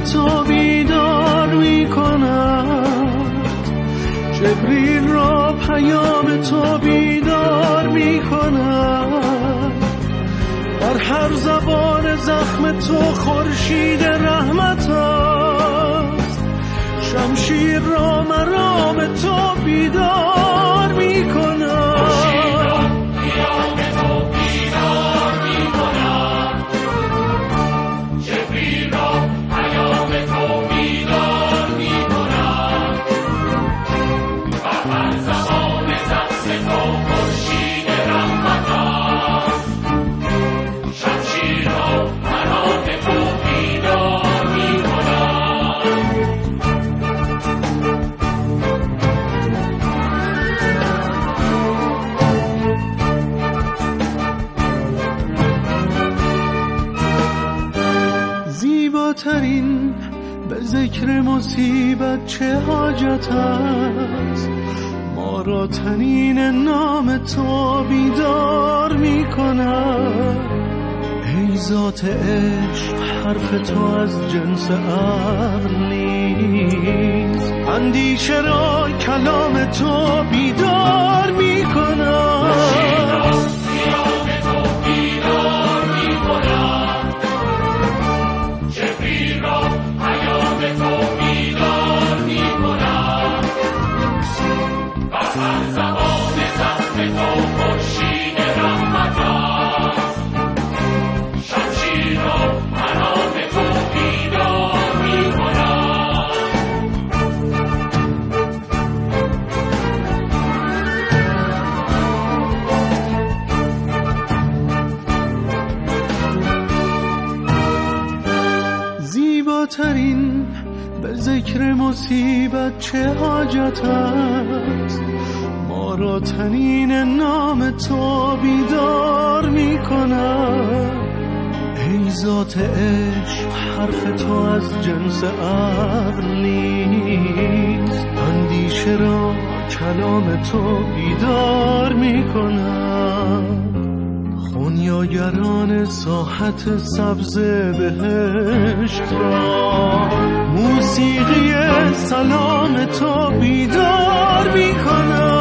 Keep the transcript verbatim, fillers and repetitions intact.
تو بیدار می کند، جبریل را پیام تو بیدار می کند. بر هر زبان زخم تو خورشید رحمت است، شمشیر را مرام تو بیدار می کند. زیباترین به ذکر مصیبت چه حاجت است، ما را تنین نام تو بیدار می کند. ای ذات عشق حرف تو از جنس عقل نیست، اندیشه را کلام تو بیدار می کند. زیباترین به ذکر مصیبت چه حاجت است، ما را تنین نام تو بیدار می کند. ای ذات عشق حرف تو از جنس عقل نیست، اندیشه را کلام تو بیدار می کند. خونیاگران ساحت سبز بهشت را موسیقی سلام تو بیدار می کند.